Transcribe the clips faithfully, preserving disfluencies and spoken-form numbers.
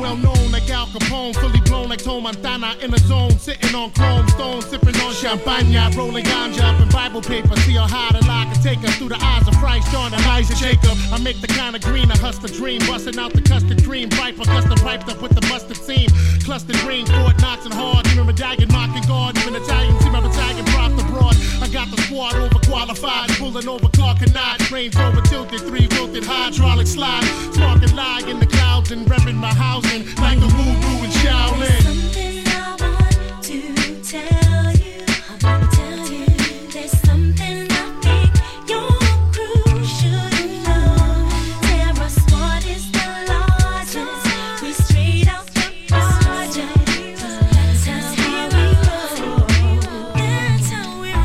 well known like Al Capone, fully blown like Tom Montana in a zone, sitting on chrome stones, sipping on champagne, rolling ganja up in Bible paper. See how high the lie can take us through the eyes of Christ, John, and Isaac, Jacob. I make the kind of green, I hustle dream, busting out the custard cream, viper, custom piped up with the mustard seam, clustered green, Fort Knox and hard, even medallion, mocking guard, even Italian, see my battalion, propped abroad. I got the squad overqualified, pulling over Clark and Nod, Range Rover tilted, three wilted hydraulic slide, sparking lie in the clouds and repping my housing like a voodoo in Shaolin. Something I want to tell you, I want to tell you, there's something I think your crew should know. Terror Squad is the largest, we straight out the project. That's how we roll, that's how we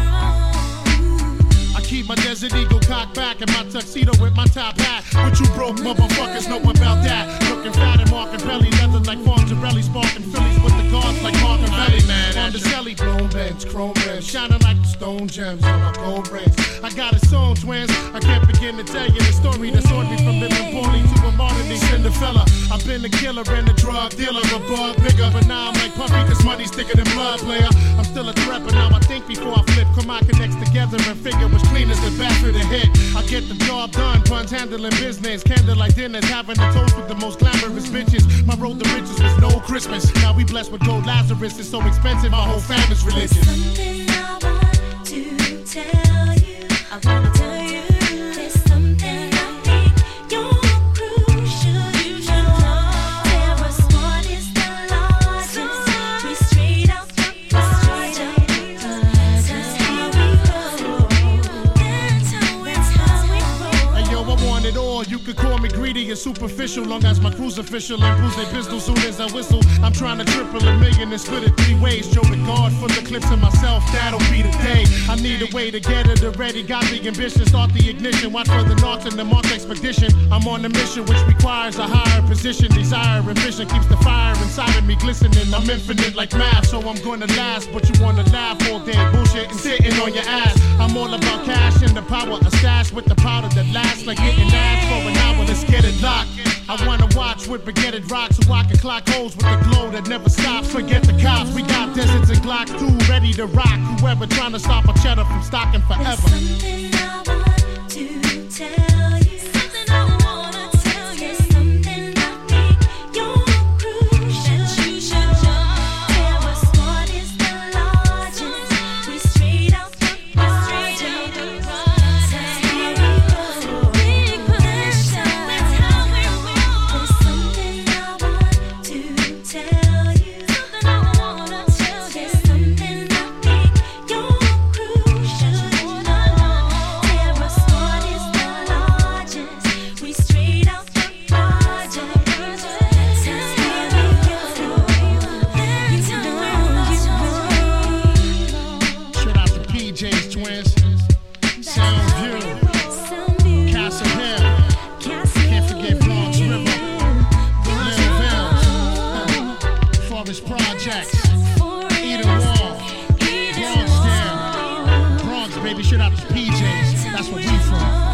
roll. I keep my Desert Eagle cocked back and my tuxedo with my top hat. What you broke motherfuckers know about that. Looking fat and marking belly, leather like Fonzarelli, sparking Phillies with the guards like Marvin Belly. On the celly, blown bench, chrome rims, shining like the stone gems on my gold rings. I got its own twins. I can't begin to tell you the story that soared me from living poorly to a modern day Cinderella. I've been a killer and a drug dealer, a bug bigger, but now I'm like Puffy, cause money's thicker than blood, player. I'm still a threat, but now I think before I flip. Come on, connects together and figure was clean as the bastard to hit. I get the job done, puns handling business, candlelight dinners, having a toast with the most glamorous bitches. My road to riches was no Christmas. Now we blessed with gold Lazarus. It's so expensive, my whole family's religious. There's something I want to tell you, I want to tell you, there's something I think your crew should know. Terror Squad is the largest, we straight out the project. That's how we roll, that's how, that's how we roll. Hey yo, I want it all. You could call me greedy and superficial, long as my crew's official and proves they pistol soon as I whistle. I'm trying to triple a million and split it three ways. Joe the guard for the clips of myself, that'll be the day. I need a way to get it already. Got the ambition, start the ignition. Watch for the north in the Mars expedition. I'm on a mission which requires a higher position. Desire and vision keeps the fire inside of me glistening. I'm infinite like math, so I'm gonna last. But you wanna laugh all day, bullshit and sitting on your ass. I'm all about cash and the power of stash with the powder that lasts like getting ass for an hour. Let's get it locked. I wanna watch with baguetted rocks so I can clock holes with the glow that never stops. Forget the cops, we got deserts and Glock two ready to rock. Whoever trying to stop a cheddar from stocking forever. There's something I want to tell you, something I wanna tell you, there's something I think your crew should know. Terror Squad is the largest, we straight out the project. That's how we roll, big pressure, that's how we roll. There's something I want to tell you, something I wanna tell you, there's something I think your crew should know. Terror Squad is the largest, we straight out the project. That's how we roll, that's how we roll. Shout out to P J's twins, Soundview, Castle Hill, can't forget Bronx River, Little Forest Projects, Eden Wall, Bronx Town, Bronx baby. Shout out to P J's, that's where we from.